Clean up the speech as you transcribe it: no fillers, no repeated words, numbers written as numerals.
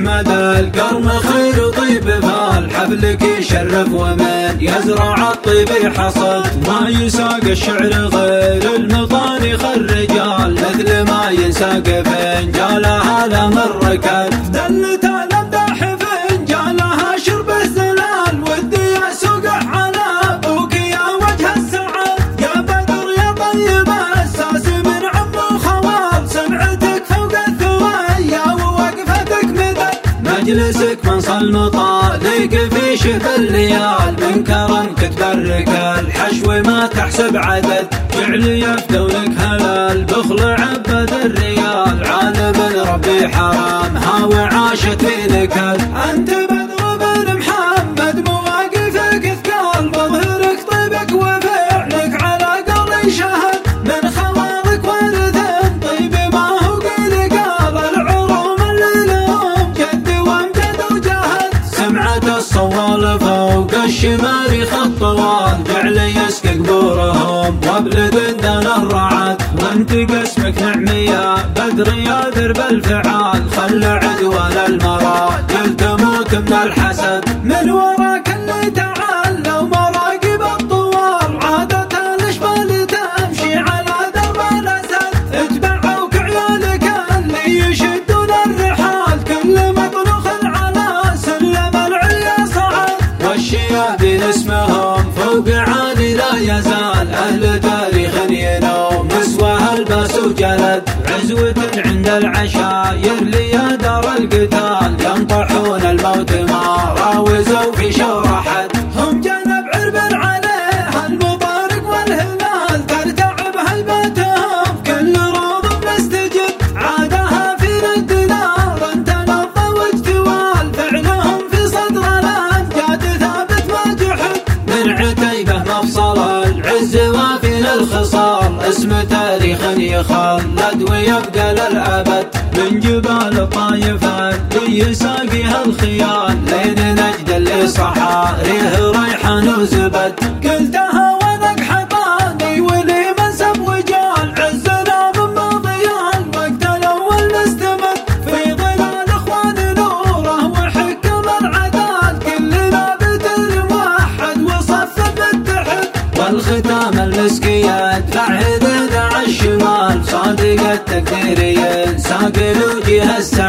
أحمد القرم خير طيب فالحفلك يشرف ومن يزرع الطيب يحصد ما يساق الشعر غير المطاني خالرجال مثل ما ينساق فنجالها لمر ركد دلت الأمداح فنجالها شرب الزلال ودي أسوق على أبوك يا وجه السعد يا بدر يا طيب الساس من عم وخوال سمعتك فوق الثريا ووقفتك مدد مجلسك من صلم طالق في شف الليال من كرمك تبرك الحشو ما تحسب عدد فعل يفتونك هلال بخل عبد الريال عالم ربي حرامها وعاشت في نكد أنت بدر بن محمد مواقفك اثقال مظهرك طيبك وفعلك على قول شهد من خوالك ورث طيب ما هو قيل قال العروم اللي لهم جد وامجد وجهد سمعة الصوال فوق الشمال خط طوال جعل يسقي قبورهم وابلد دنا الرعد وانت قسمك نعمية بدر يا درب الفعال خل عدوان المراجل تموت من الحسد من وراك اللي تعال ومراقب الطوال عادة الاشبال تمشي على درب الاسد اتبعوك عيالك اللي يشدون الرحال كل مطنخ على سلم العليا صعد والشياه بين اسمهم فوق عالي لا يزال اهل تاريخ ينوم مسواه الباس وجلد عزوة عند العشاير لي دار القتال ينطحون الموت ما راوزوا في شور احد هم جنب عرب عليه المبارك والهلال ترتعب هيبتهم كل روض مستجد عادها في رد نار انت نظى واجتوال فعلهم في صدر الامجاد ثابت ما جحد من عتيبه مفصل العز وافي الخصال اسم تاريخ يخلد ويبقى للأبد من جبال الطايف اللي ساقيها الخيال لين نجد اللي صحاريه ريحان وزبد قلتها وانا حطاني ولي منسب وجال عزنا من ماضيان وقت الاول مستمد في ظلال اخوان نوره وحكم العدال كلنا بدر موحد وصف متحد والختام المسكي يدفع يدنا عالشمال صادق التقدير ينساق له جهه